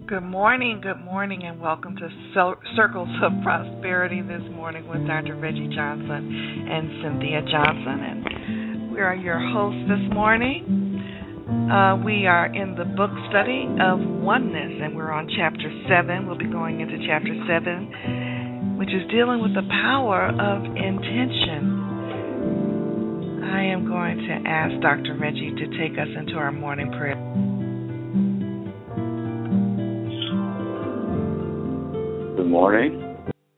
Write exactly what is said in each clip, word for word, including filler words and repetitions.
Good morning, good morning, and welcome to Cir- Circles of Prosperity this morning with Doctor Reggie Johnson and Cynthia Johnson. And we are your hosts this morning. Uh, we are in the book study of Oneness, and we're on Chapter seven. We'll be going into Chapter seven, which is dealing with the power of intention. I am going to ask Doctor Reggie to take us into our morning prayer. Good morning.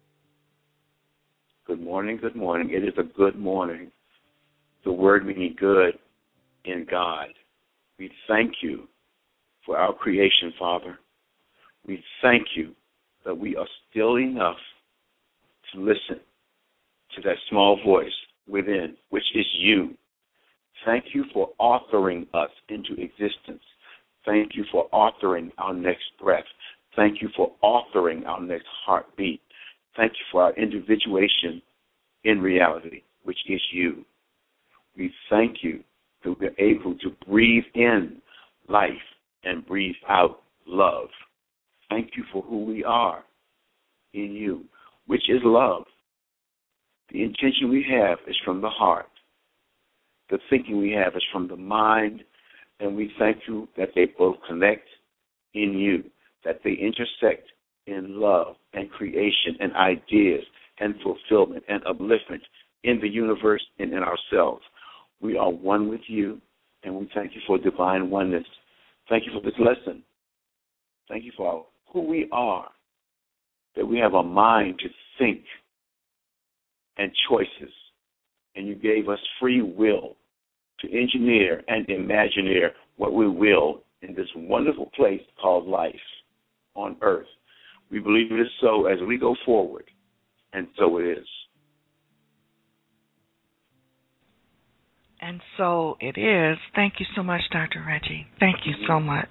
Good morning, good morning. It is a good morning. The word meaning good in God. We thank you for our creation, Father. We thank you that we are still enough to listen to that small voice within, which is you. Thank you for authoring us into existence. Thank you for authoring our next breath. Thank you for authoring our next heartbeat. Thank you for our individuation in reality, which is you. We thank you that we're able to breathe in life and breathe out love. Thank you for who we are in you, which is love. The intention we have is from the heart. The thinking we have is from the mind, and we thank you that they both connect in you, that they intersect in love and creation and ideas and fulfillment and upliftment in the universe and in ourselves. We are one with you, and we thank you for divine oneness. Thank you for this lesson. Thank you for who we are, that we have a mind to think and choices, and you gave us free will to engineer and imagineer what we will in this wonderful place called life on earth. We believe it is so as we go forward, and so it is. And so it is. Thank you so much, Doctor Reggie. Thank you so much.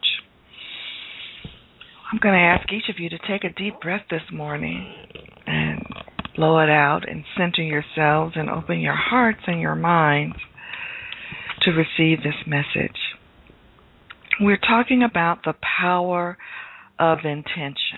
I'm going to ask each of you to take a deep breath this morning and blow it out and center yourselves and open your hearts and your minds to receive this message. We're talking about the power of intention.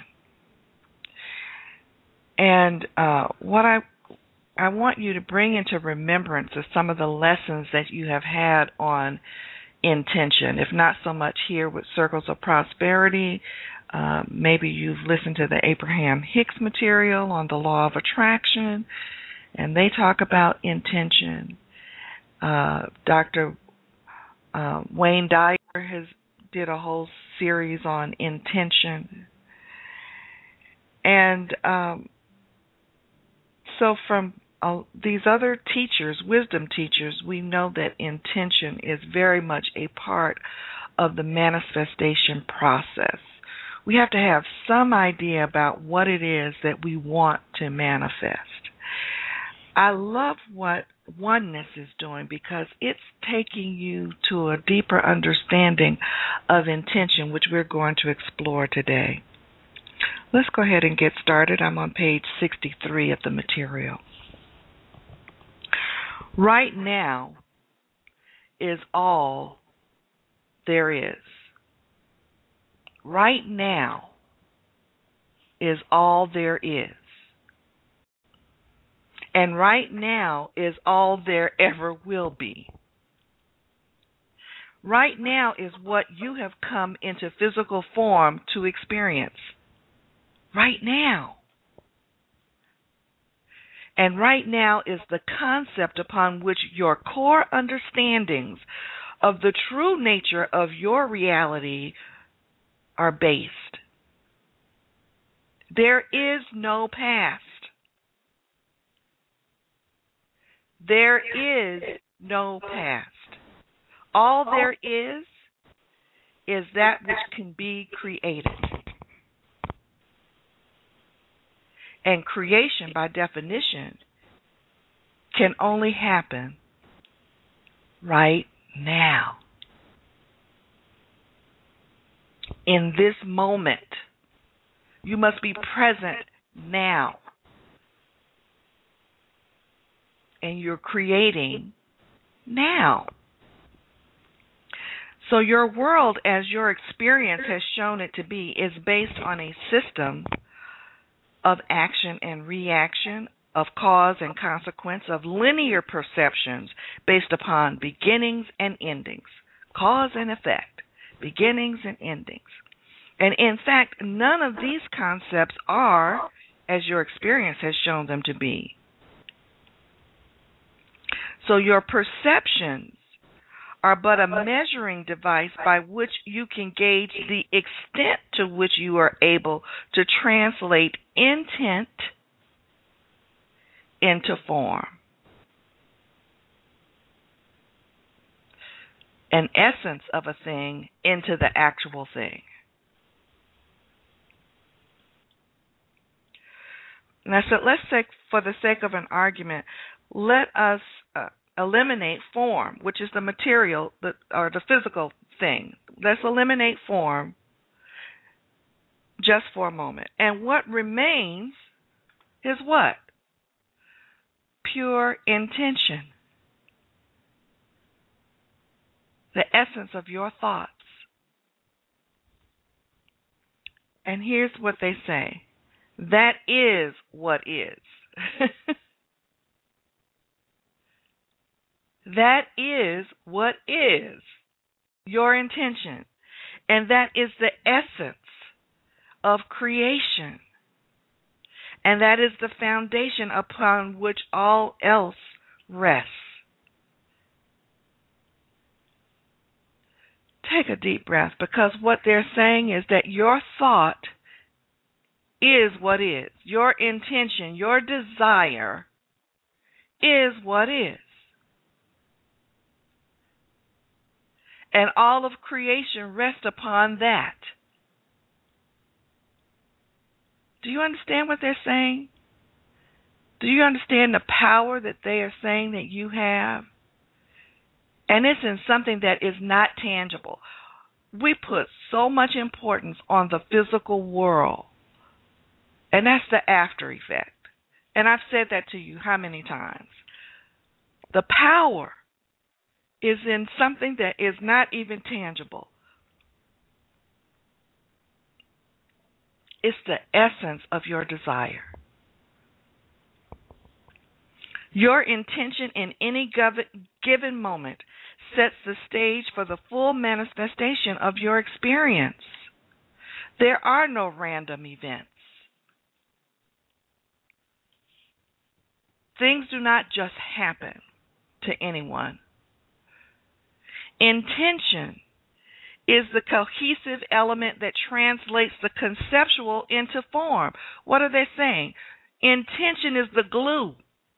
And uh, what I I want you to bring into remembrance is some of the lessons that you have had on intention, if not so much here with Circles of Prosperity. Uh, maybe you've listened to the Abraham Hicks material on the law of attraction, and they talk about intention. Uh, Doctor Uh, Wayne Dyer has did a whole series on intention. And um, so from uh, these other teachers, wisdom teachers, we know that intention is very much a part of the manifestation process. We have to have some idea about what it is that we want to manifest. I love what Oneness is doing because it's taking you to a deeper understanding of intention, which we're going to explore today. Let's go ahead and get started. I'm on page sixty-three of the material. Right now is all there is. Right now is all there is. And right now is all there ever will be. Right now is what you have come into physical form to experience. Right now. And right now is the concept upon which your core understandings of the true nature of your reality are based. There is no past. There is no past. All there is is that which can be created. And creation, by definition, can only happen right now. In this moment. You must be present now. And you're creating now. So your world, as your experience has shown it to be, is based on a system of action and reaction, of cause and consequence, of linear perceptions based upon beginnings and endings, cause and effect, beginnings and endings. And in fact, none of these concepts are as your experience has shown them to be. So your perceptions are but a measuring device by which you can gauge the extent to which you are able to translate intent into form. An essence of a thing into the actual thing. Now, so let's say, for the sake of an argument, let us uh, eliminate form, which is the material that, or the physical thing. Let's eliminate form just for a moment. And what remains is what? Pure intention. The essence of your thoughts. And here's what they say. That is what is. That is what is your intention. And that is the essence of creation. And that is the foundation upon which all else rests. Take a deep breath, because what they're saying is that your thought is what is. Your intention, your desire is what is. And all of creation rests upon that. Do you understand what they're saying? Do you understand the power that they are saying that you have? And it's in something that is not tangible. We put so much importance on the physical world. And that's the after effect. And I've said that to you how many times? The power is in something that is not even tangible. It's the essence of your desire. Your intention in any given moment sets the stage for the full manifestation of your experience. There are no random events. Things do not just happen to anyone. Intention is the cohesive element that translates the conceptual into form. What are they saying? Intention is the glue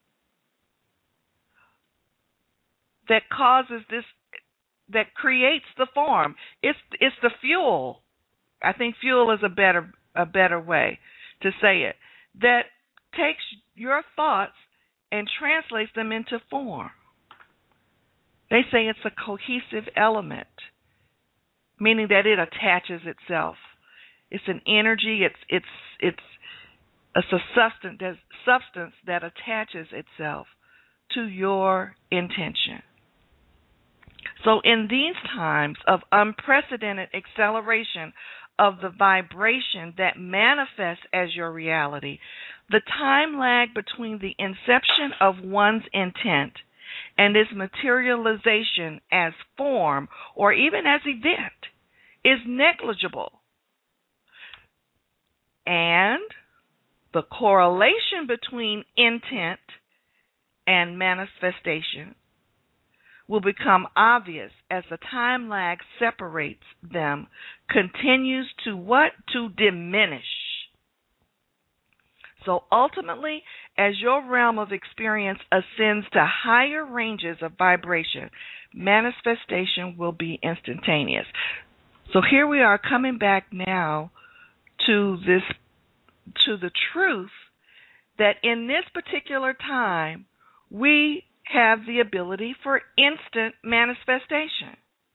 that causes this, that creates the form. It's it's the fuel. I think fuel is a better a better way to say it. That takes your thoughts and translates them into form. They say it's a cohesive element, meaning that it attaches itself. It's an energy. It's it's it's a substance substance that attaches itself to your intention. So in these times of unprecedented acceleration of the vibration that manifests as your reality, the time lag between the inception of one's intent and its materialization as form or even as event is negligible. And the correlation between intent and manifestation will become obvious as the time lag separates them continues to what? To diminish. So ultimately, as your realm of experience ascends to higher ranges of vibration, manifestation will be instantaneous. So here we are coming back now to this, to the truth that in this particular time, we have the ability for instant manifestation.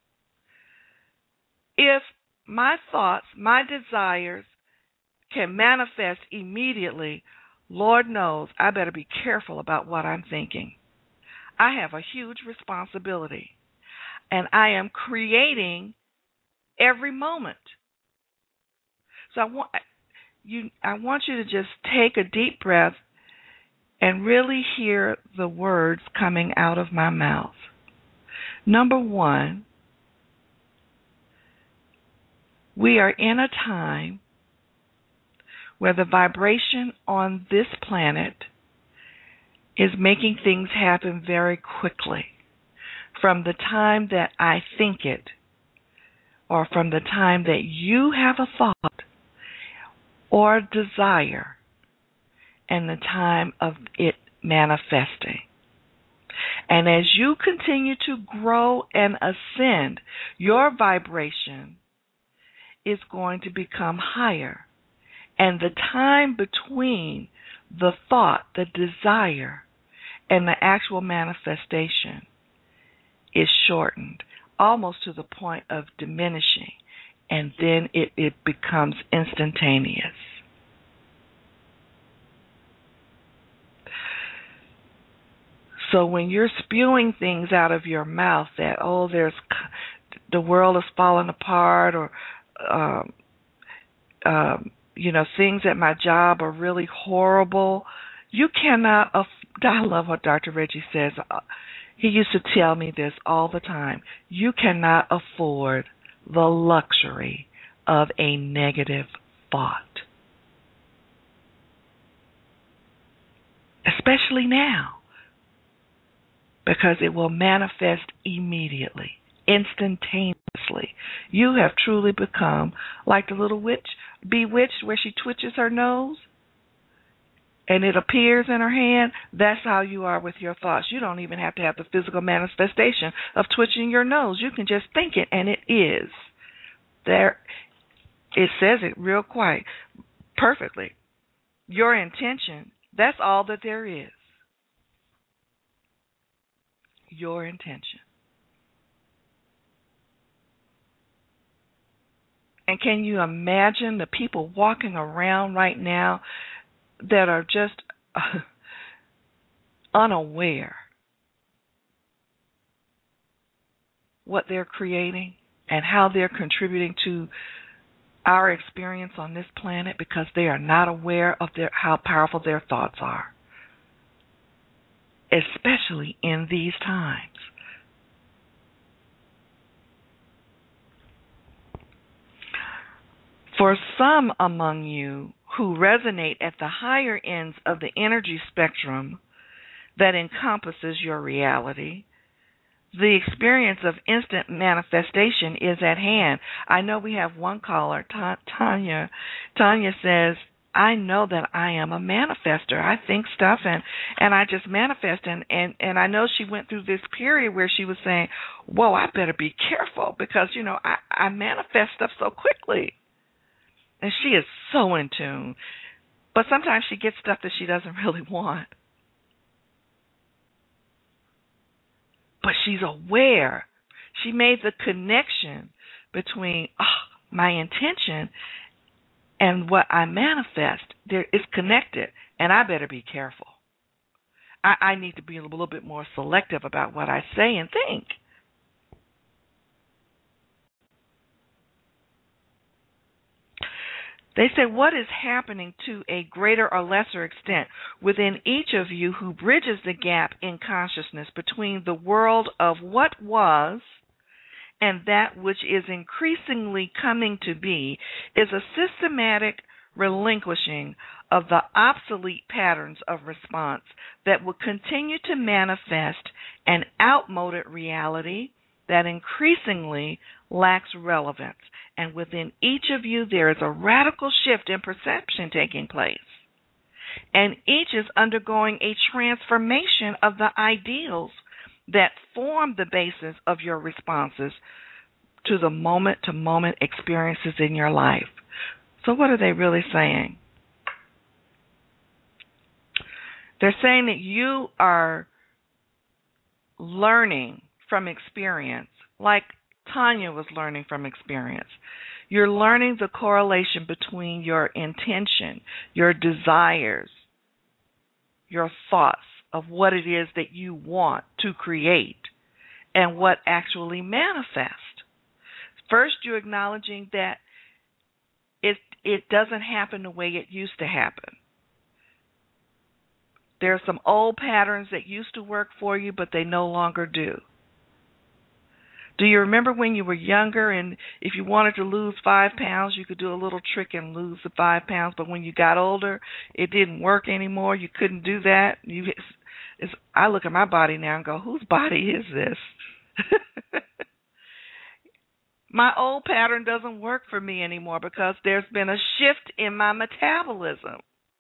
If my thoughts, my desires can manifest immediately, Lord knows I better be careful about what I'm thinking. I have a huge responsibility. and I am creating every moment. So I want you I want you to just take a deep breath and really hear the words coming out of my mouth. Number one, we are in a time where the vibration on this planet is making things happen very quickly. From the time that I think it, or from the time that you have a thought or desire, and the time of it manifesting. And as you continue to grow and ascend, your vibration is going to become higher. And the time between the thought, the desire, and the actual manifestation is shortened, almost to the point of diminishing, and then it, it becomes instantaneous. So when you're spewing things out of your mouth that, oh, there's the world is falling apart, or um, um, you know, things at my job are really horrible, you cannot. Aff- I love what Doctor Reggie says. He used to tell me this all the time. You cannot afford the luxury of a negative thought, especially now, because it will manifest immediately, instantaneously. You have truly become like the little witch, bewitched, where she twitches her nose and it appears in her hand. That's how you are with your thoughts. You don't even have to have the physical manifestation of twitching your nose. You can just think it, and it is. There, it says it real quiet, perfectly. Your intention, that's all that there is. Your intention. And can you imagine the people walking around right now that are just uh, unaware what they're creating and how they're contributing to our experience on this planet, because they are not aware of their, how powerful their thoughts are, especially in these times. For some among you who resonate at the higher ends of the energy spectrum that encompasses your reality, the experience of instant manifestation is at hand. I know we have one caller, Ta- Tanya. Tanya says, I know that I am a manifester. I think stuff and, and I just manifest. And, and, and I know she went through this period where she was saying, whoa, I better be careful because, you know, I, I manifest stuff so quickly. And she is so in tune. But sometimes she gets stuff that she doesn't really want. But she's aware. She made the connection between oh, my intention and what I manifest. There is connected, and I better be careful. I, I need to be a little bit more selective about what I say and think. They say, what is happening to a greater or lesser extent within each of you who bridges the gap in consciousness between the world of what was and that which is increasingly coming to be is a systematic relinquishing of the obsolete patterns of response that will continue to manifest an outmoded reality that increasingly lacks relevance. And within each of you, there is a radical shift in perception taking place. And each is undergoing a transformation of the ideals that form the basis of your responses to the moment-to-moment experiences in your life. So what are they really saying? They're saying that you are learning from experience, like Tanya was learning from experience. You're learning the correlation between your intention, your desires, your thoughts of what it is that you want to create, and what actually manifests. First, you're acknowledging that it it doesn't happen the way it used to happen. There are some old patterns that used to work for you, but they no longer do. Do you remember when you were younger and if you wanted to lose five pounds, you could do a little trick and lose the five pounds, but when you got older, it didn't work anymore. You couldn't do that. You, it's, it's, I look at my body now and go, whose body is this? My old pattern doesn't work for me anymore because there's been a shift in my metabolism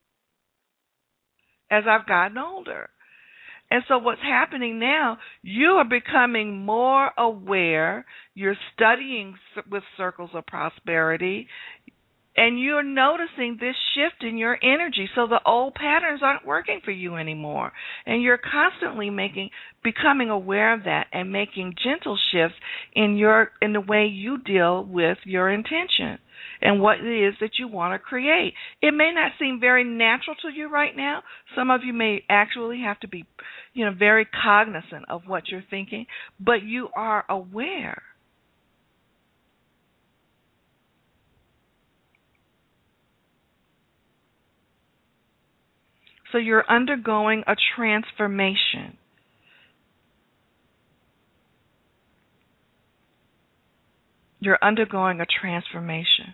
as I've gotten older. And so what's happening now, you are becoming more aware. You're studying with Circles of Prosperity, and you're noticing this shift in your energy. So the old patterns aren't working for you anymore. And you're constantly making, becoming aware of that and making gentle shifts in your in the way you deal with your intention and what it is that you want to create. It may not seem very natural to you right now. Some of you may actually have to be, you know, very cognizant of what you're thinking, but you are aware. So you're undergoing a transformation. You're undergoing a transformation.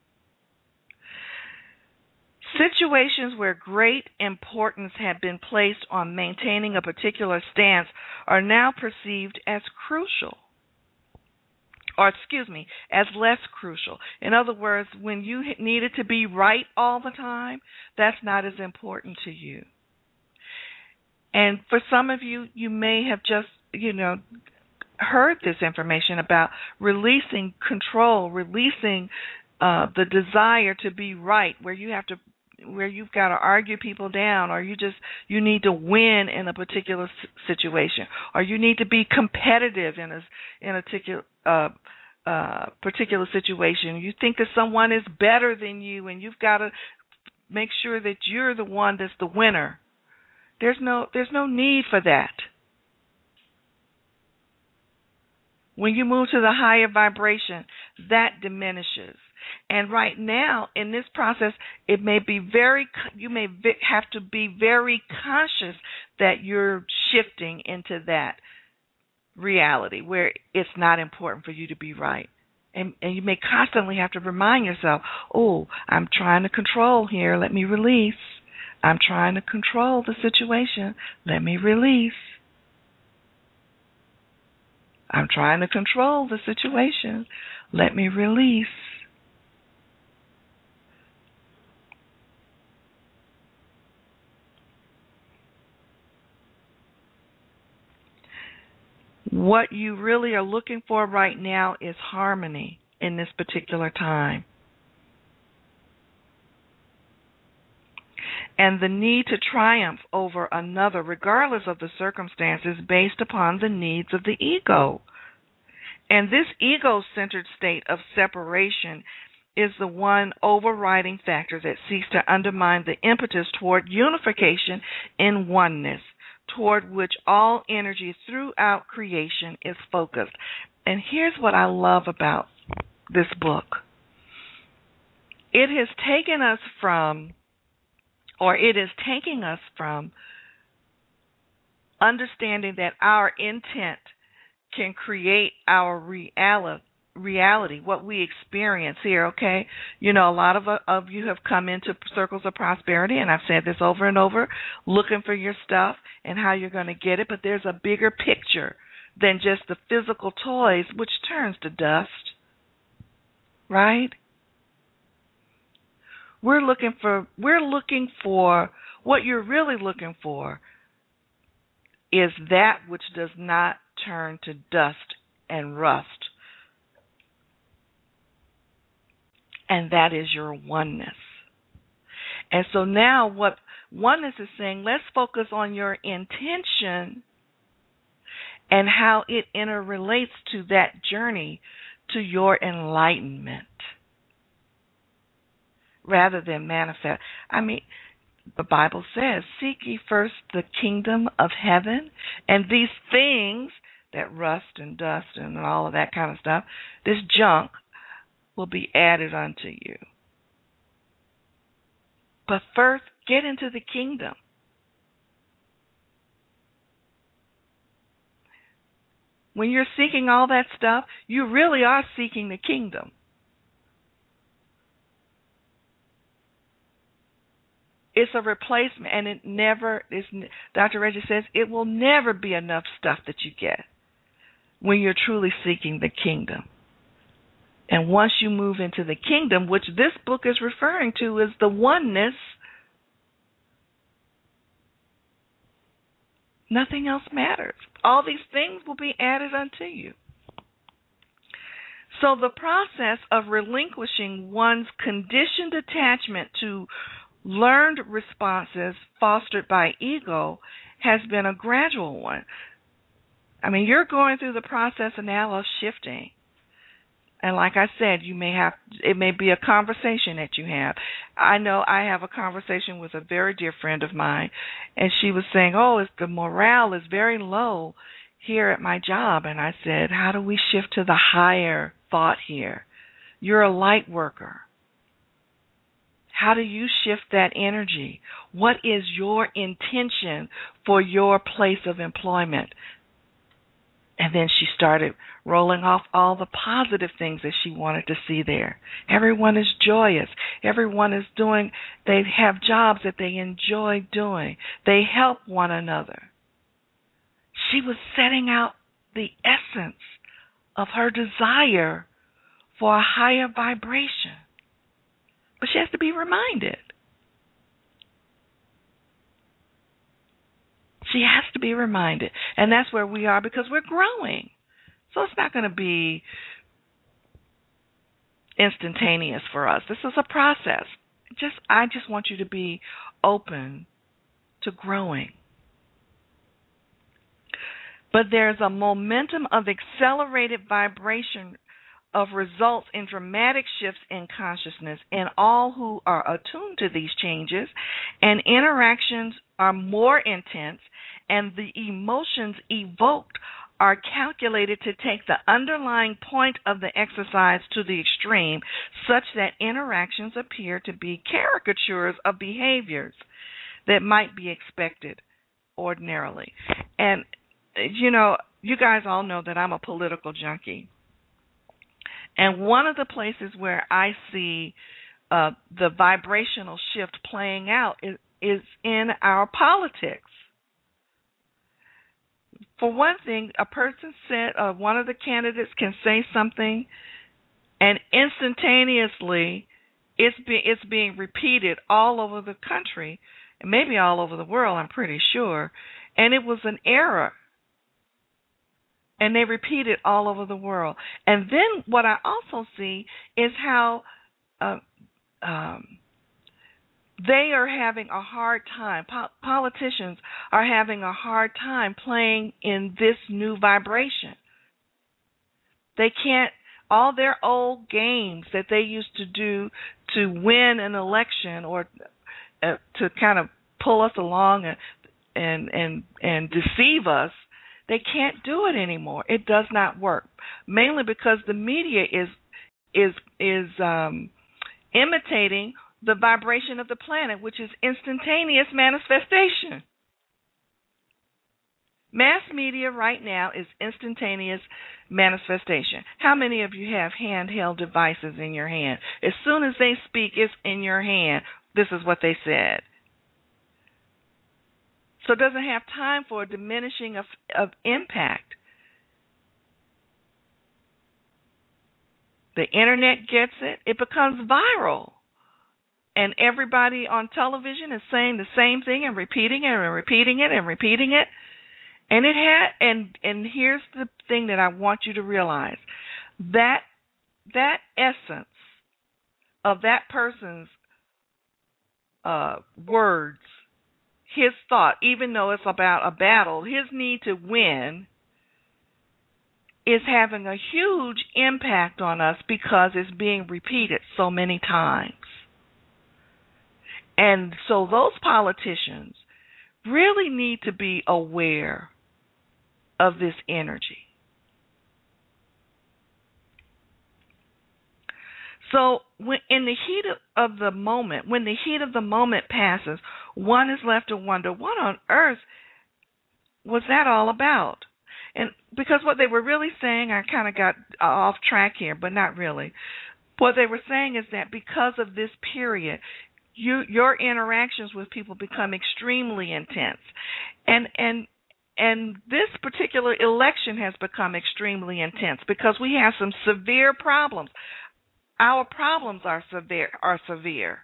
Situations where great importance had been placed on maintaining a particular stance are now perceived as crucial. Or, excuse me, as less crucial. In other words, when you needed to be right all the time, that's not as important to you. And for some of you, you may have just, you know, heard this information about releasing control, releasing uh, the desire to be right, where you have to, where you've got to argue people down, or you just you need to win in a particular situation, or you need to be competitive in a in a particular uh, uh, particular situation. You think that someone is better than you, and you've got to make sure that you're the one that's the winner. There's no there's no need for that. When you move to the higher vibration, that diminishes. And right now, in this process, it may be very, you may have to be very conscious that you're shifting into that reality where it's not important for you to be right. And, and you may constantly have to remind yourself, oh, I'm trying to control here. Let me release. I'm trying to control the situation. Let me release. I'm trying to control the situation. Let me release. What you really are looking for right now is harmony in this particular time. And the need to triumph over another, regardless of the circumstances, based upon the needs of the ego. And this ego-centered state of separation is the one overriding factor that seeks to undermine the impetus toward unification in oneness, toward which all energy throughout creation is focused. And here's what I love about this book. It has taken us from, or it is taking us from, understanding that our intent can create our reality, reality, what we experience here, okay? You know, a lot of, of you have come into Circles of Prosperity, and I've said this over and over, looking for your stuff and how you're going to get it, but there's a bigger picture than just the physical toys, which turns to dust, right? We're looking for, we're looking for, what you're really looking for is that which does not turn to dust and rust. And that is your oneness. And so now what oneness is saying, let's focus on your intention and how it interrelates to that journey to your enlightenment rather than manifest. I mean, the Bible says, seek ye first the kingdom of heaven, and these things that rust and dust and all of that kind of stuff, this junk will be added unto you. But first, get into the kingdom. When you're seeking all that stuff, you really are seeking the kingdom. It's a replacement, and it never is. Doctor Reggie says it will never be enough stuff that you get when you're truly seeking the kingdom. And once you move into the kingdom, which this book is referring to as the oneness, nothing else matters. All these things will be added unto you. So the process of relinquishing one's conditioned attachment to learned responses fostered by ego has been a gradual one. I mean, you're going through the process now of shifting. And like I said, you may have, it may be a conversation that you have. I know I have a conversation with a very dear friend of mine, and she was saying, oh, it's, the morale is very low here at my job. And I said, how do we shift to the higher thought here? You're a light worker. How do you shift that energy? What is your intention for your place of employment? And then she started rolling off all the positive things that she wanted to see there. Everyone is joyous. Everyone is doing, they have jobs that they enjoy doing. They help one another. She was setting out the essence of her desire for a higher vibration. But she has to be reminded. She has to be reminded. And that's where we are, because we're growing. So it's not going to be instantaneous for us. This is a process. Just I just want you to be open to growing. But there's a momentum of accelerated vibration of results in dramatic shifts in consciousness in all who are attuned to these changes, and interactions are more intense, and the emotions evoked are calculated to take the underlying point of the exercise to the extreme, such that interactions appear to be caricatures of behaviors that might be expected ordinarily. And, you know, you guys all know that I'm a political junkie. And one of the places where I see uh, the vibrational shift playing out is, is in our politics. For one thing, a person said, uh, one of the candidates can say something, and instantaneously it's, be, it's being repeated all over the country, and maybe all over the world, I'm pretty sure, and it was an error. And they repeat it all over the world. And then what I also see is how uh, um, they are having a hard time, po- politicians are having a hard time playing in this new vibration. They can't, all their old games that they used to do to win an election or uh, to kind of pull us along and, and, and, and deceive us, they can't do it anymore. It does not work, mainly because the media is is is um, imitating the vibration of the planet, which is instantaneous manifestation. Mass media right now is instantaneous manifestation. How many of you have handheld devices in your hand? As soon as they speak, it's in your hand. This is what they said. So it doesn't have time for a diminishing of, of impact. The internet gets it. It becomes viral. And everybody on television is saying the same thing and repeating it and repeating it and repeating it. And it had and and here's the thing that I want you to realize. That that essence of that person's uh, words, his thought, even though it's about a battle, his need to win is having a huge impact on us because it's being repeated so many times. And so those politicians really need to be aware of this energy. So when, in the heat of, of the moment, when the heat of the moment passes, one is left to wonder, what on earth was that all about? And because what they were really saying, I kind of got off track here, but not really. What they were saying is that because of this period, you, your interactions with people become extremely intense. And, and, and this particular election has become extremely intense because we have some severe problems. Our problems are severe, are severe.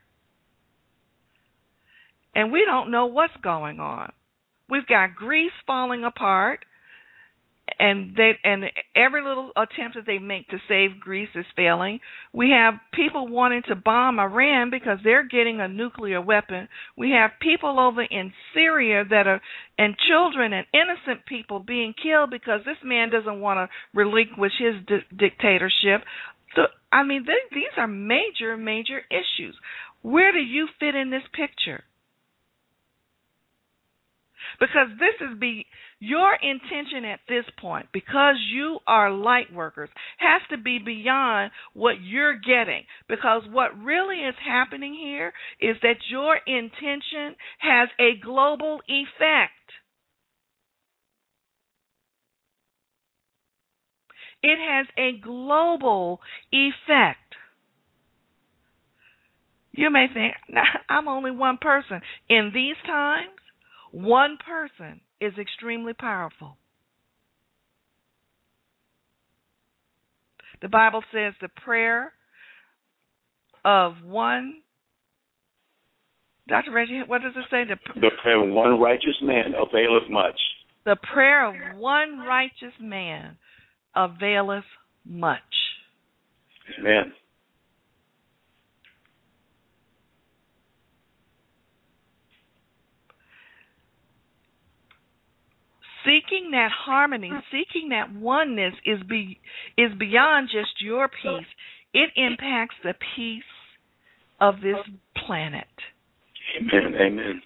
And we don't know what's going on. We've got Greece falling apart, and they and every little attempt that they make to save Greece is failing. We have people wanting to bomb Iran because they're getting a nuclear weapon. We have people over in Syria that are, and children and innocent people being killed because this man doesn't want to relinquish his di- dictatorship. So, I mean, they, these are major, major issues. Where do you fit in this picture? Because this is be your intention at this point, because you are light workers, has to be beyond what you're getting. Because what really is happening here is that your intention has a global effect. It has a global effect. You may think, nah, I'm only one person. In these times, one person is extremely powerful. The Bible says the prayer of one, Doctor Reggie, what does it say? The, the prayer of one righteous man availeth much. The prayer of one righteous man availeth much. Amen. Seeking that harmony, seeking that oneness is be, is beyond just your peace. It impacts the peace of this planet. Amen. Amen.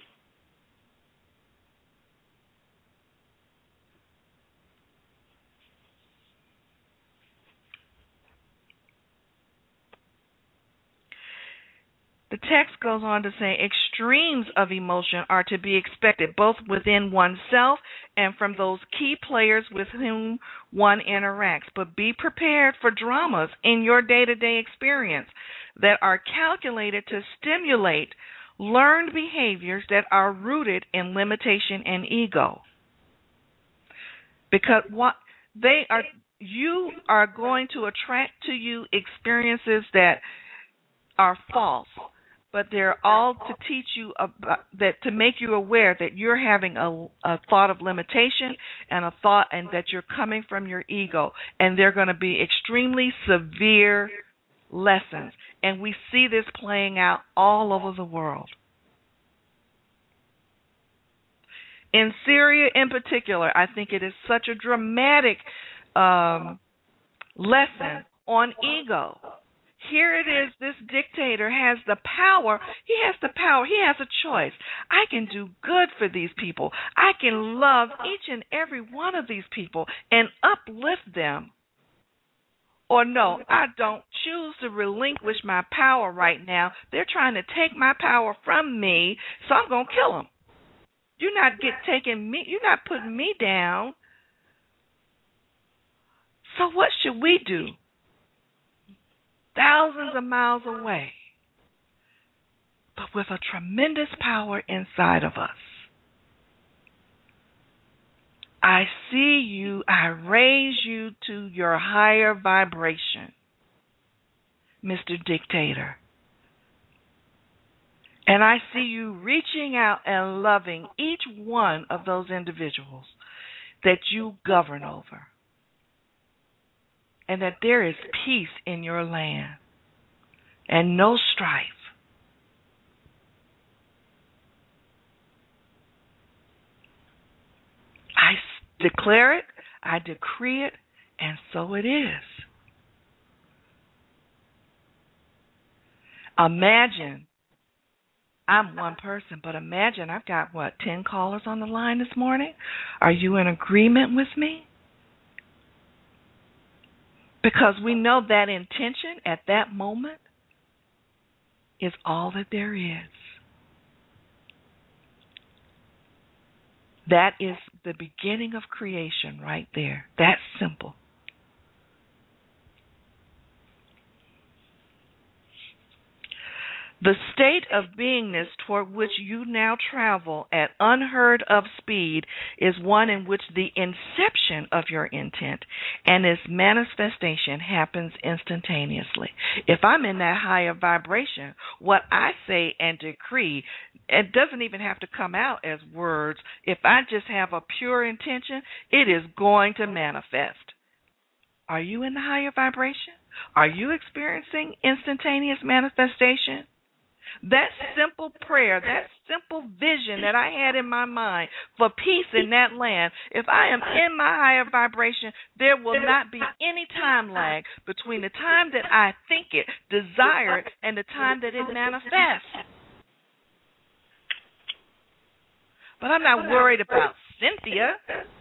The text goes on to say extremes of emotion are to be expected both within oneself and from those key players with whom one interacts. But be prepared for dramas in your day-to-day experience that are calculated to stimulate learned behaviors that are rooted in limitation and ego. Because what they are, you are going to attract to you experiences that are false. But they're all to teach you about that, to make you aware that you're having a, a thought of limitation and a thought, and that you're coming from your ego. And they're going to be extremely severe lessons. And we see this playing out all over the world. In Syria in particular, I think it is such a dramatic um, lesson on ego. Here it is, this dictator has the power. He has the power. He has a choice. I can do good for these people. I can love each and every one of these people and uplift them. Or no, I don't choose to relinquish my power right now. They're trying to take my power from me, so I'm going to kill them. You're not get taking me. You're not putting me down. So what should we do? Thousands of miles away, but with a tremendous power inside of us. I see you, I raise you to your higher vibration, Mister Dictator. And I see you reaching out and loving each one of those individuals that you govern over. And that there is peace in your land and no strife. I declare it, I decree it, and so it is. Imagine I'm one person, but imagine I've got, what, ten callers on the line this morning? Are you in agreement with me? Because we know that intention at that moment is all that there is. That is the beginning of creation right there. That's simple. The state of beingness toward which you now travel at unheard of speed is one in which the inception of your intent and its manifestation happens instantaneously. If I'm in that higher vibration, what I say and decree, it doesn't even have to come out as words. If I just have a pure intention, it is going to manifest. Are you in the higher vibration? Are you experiencing instantaneous manifestation? That simple prayer, that simple vision that I had in my mind for peace in that land, if I am in my higher vibration, there will not be any time lag between the time that I think it, desire it, and the time that it manifests. But I'm not worried about Cynthia.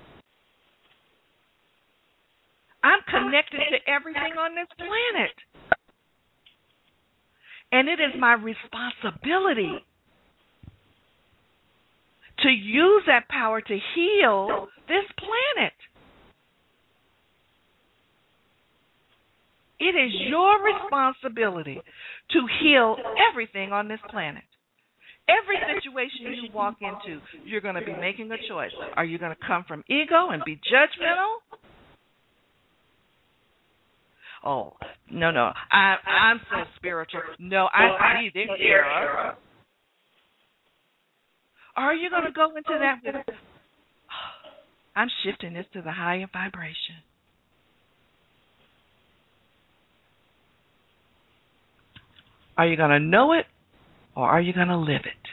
I'm connected to everything on this planet. And it is my responsibility to use that power to heal this planet. It is your responsibility to heal everything on this planet. Every situation you walk into, you're going to be making a choice. Are you going to come from ego and be judgmental? Oh, no, no, I, I'm so spiritual. No, I see this era. Or are you going to go into that with, oh, I'm shifting this to the higher vibration. Are you going to know it, or are you going to live it?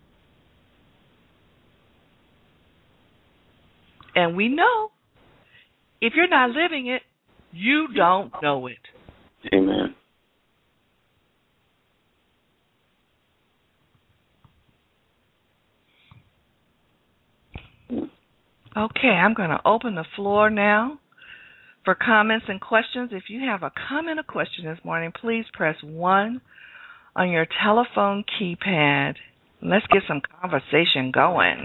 And we know, if you're not living it, you don't know it. Amen. Okay, I'm going to open the floor now for comments and questions. If you have a comment or question this morning, please press one on your telephone keypad. Let's get some conversation going.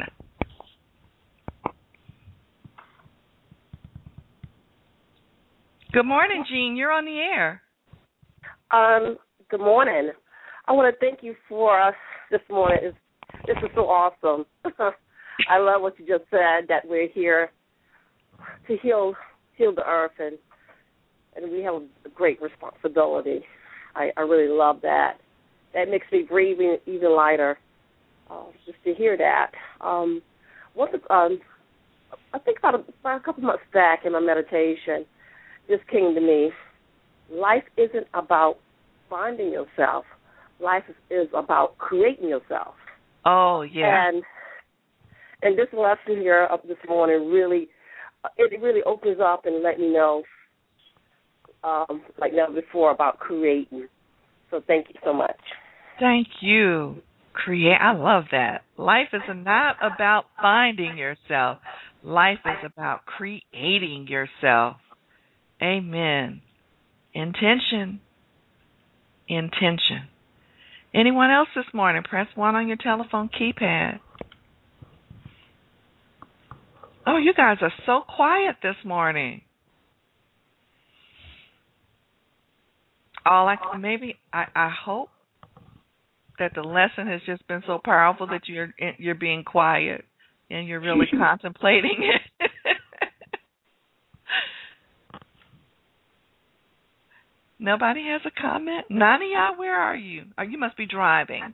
Good morning, Jean. You're on the air. Um, good morning. I want to thank you for us this morning. It's, this is so awesome. I love what you just said, that we're here to heal heal the earth, and and we have a great responsibility. I, I really love that. That makes me breathe even lighter, uh, just to hear that. Um, what the, um, I think about a, about a couple months back in my meditation, this came to me. Life isn't about finding yourself. Life is, is about creating yourself. Oh, yeah. And and this lesson here up this morning really, it really opens up and let me know, um, like never before, about creating. So thank you so much. Thank you. Create. I love that. Life is not about finding yourself. Life is about creating yourself. Amen. Intention. Intention. Anyone else this morning? Press one on your telephone keypad. Oh, you guys are so quiet this morning. All I maybe I, I hope that the lesson has just been so powerful that you're you're being quiet and you're really contemplating it. Nobody has a comment? Nania, where are you? Oh, you must be driving.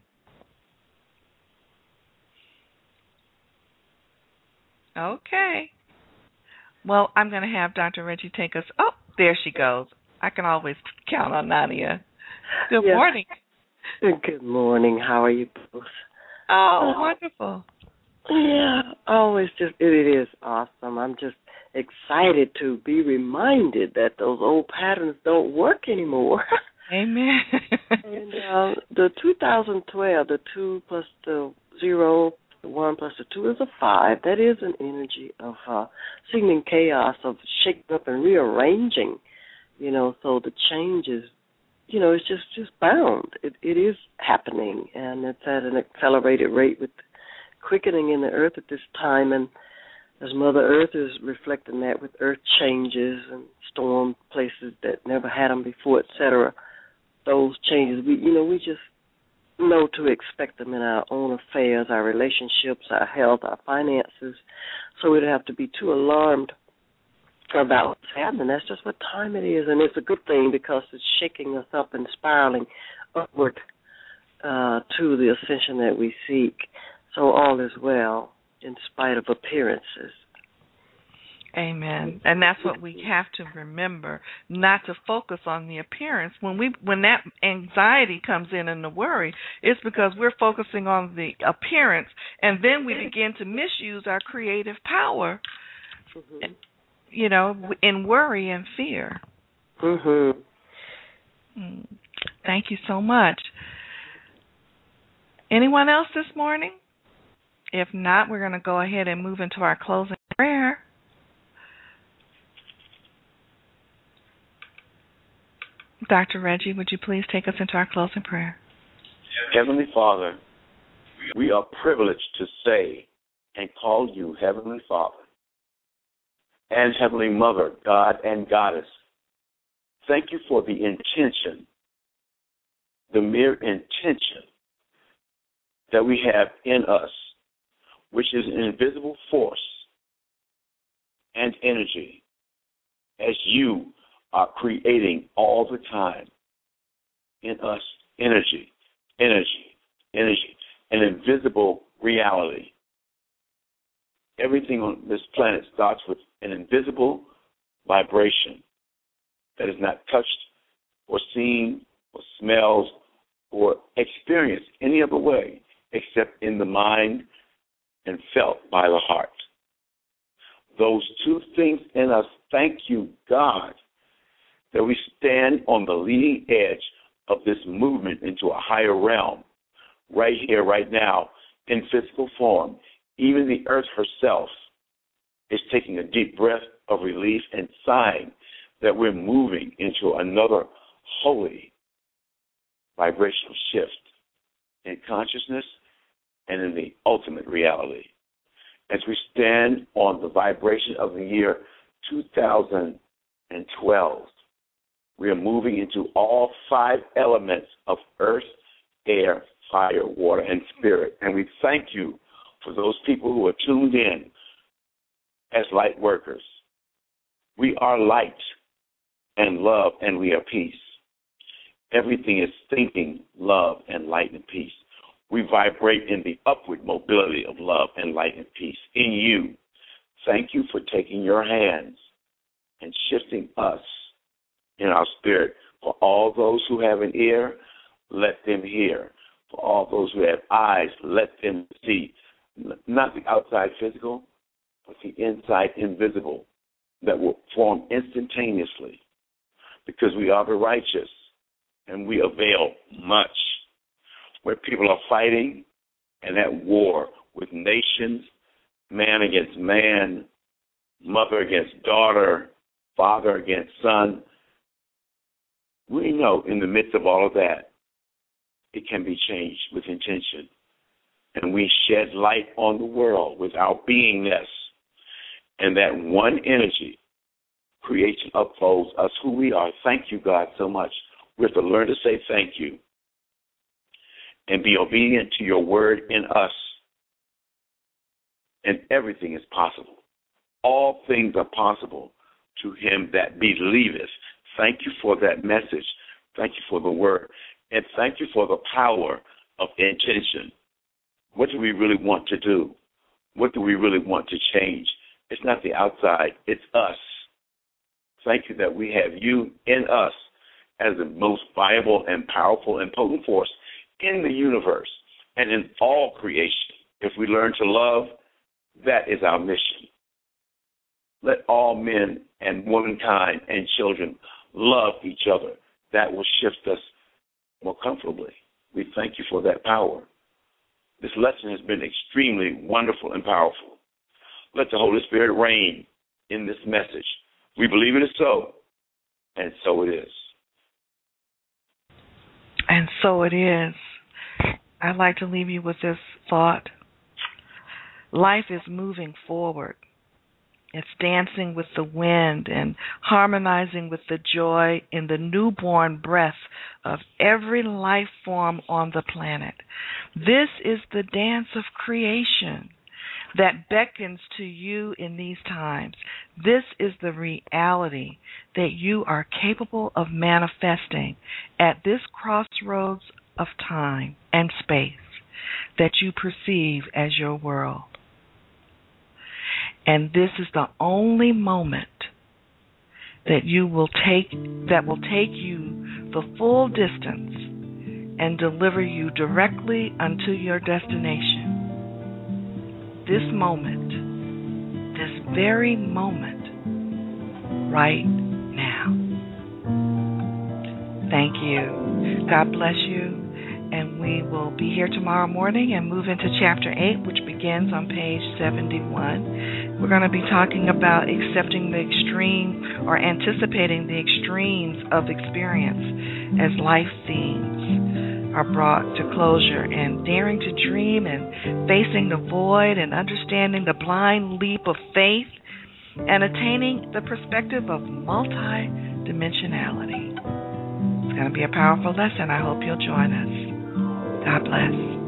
Okay. Well, I'm going to have Doctor Reggie take us. Oh, there she goes. I can always count on Nania. Good yes. morning. Good morning. How are you both? Oh, wonderful. Yeah, always just, it is awesome. I'm just excited to be reminded that those old patterns don't work anymore. Amen. And Well, the two thousand twelve, the two plus the zero, the one plus the two is a five. That is an energy of uh, seeming chaos, of shaking up and rearranging, you know, so the change is, you know, it's just, just bound. It, it is happening, and it's at an accelerated rate with quickening in the earth at this time. And as Mother Earth is reflecting that with earth changes and storm places that never had them before, et cetera, those changes, we, you know, we just know to expect them in our own affairs, our relationships, our health, our finances. So we don't have to be too alarmed about what's happening. That's just what time it is, and it's a good thing because it's shaking us up and spiraling upward uh, to the ascension that we seek. So all is well in spite of appearances. Amen. And that's what we have to remember, not to focus on the appearance. When we when that anxiety comes in and the worry, it's because we're focusing on the appearance, and then we begin to misuse our creative power, mm-hmm. you know, in worry and fear. Mm-hmm. Thank you so much. Anyone else this morning? If not, we're going to go ahead and move into our closing prayer. Doctor Reggie, would you please take us into our closing prayer? Heavenly Father, we are privileged to say and call you Heavenly Father and Heavenly Mother, God and Goddess. Thank you for the intention, the mere intention that we have in us, which is an invisible force and energy, as you are creating all the time in us energy, energy, energy, an invisible reality. Everything on this planet starts with an invisible vibration that is not touched or seen or smelled or experienced any other way except in the mind and felt by the heart. Those two things in us, thank you, God, that we stand on the leading edge of this movement into a higher realm, right here, right now, in physical form. Even the earth herself is taking a deep breath of relief and sign that we're moving into another holy vibrational shift in consciousness and in the ultimate reality. As we stand on the vibration of the year two thousand twelve, we are moving into all five elements of earth, air, fire, water, and spirit. And we thank you for those people who are tuned in as light workers. We are light and love, and we are peace. Everything is thinking, love, and light and peace. We vibrate in the upward mobility of love and light and peace in you. Thank you for taking your hands and shifting us in our spirit. For all those who have an ear, let them hear. For all those who have eyes, let them see. Not the outside physical, but the inside invisible that will form instantaneously, because we are the righteous and we avail much. Where people are fighting and at war with nations, man against man, mother against daughter, father against son, we know in the midst of all of that, it can be changed with intention. And we shed light on the world with our beingness. And that one energy creates and upfolds us who we are. Thank you, God, so much. We have to learn to say thank you and be obedient to your word in us. And everything is possible. All things are possible to him that believeth. Thank you for that message. Thank you for the word. And thank you for the power of intention. What do we really want to do? What do we really want to change? It's not the outside. It's us. Thank you that we have you in us as the most viable and powerful and potent force in the universe and in all creation. If we learn to love, that is our mission. Let all men and womankind and children love each other. That will shift us more comfortably. We thank you for that power. This lesson has been extremely wonderful and powerful. Let the Holy Spirit reign in this message. We believe it is so, and so it is. And so it is. I'd like to leave you with this thought. Life is moving forward. It's dancing with the wind and harmonizing with the joy in the newborn breath of every life form on the planet. This is the dance of creation that beckons to you in these times. This is the reality that you are capable of manifesting at this crossroads of time and space that you perceive as your world. And this is the only moment that you will take that will take you the full distance and deliver you directly unto your destination. This moment, this very moment, right now. Thank you. God bless you. And we will be here tomorrow morning and move into chapter eight, which begins on page seventy-one. We're going to be talking about accepting the extreme or anticipating the extremes of experience as life themes are brought to closure, and daring to dream and facing the void and understanding the blind leap of faith and attaining the perspective of multi-dimensionality. It's going to be a powerful lesson. I hope you'll join us. God bless.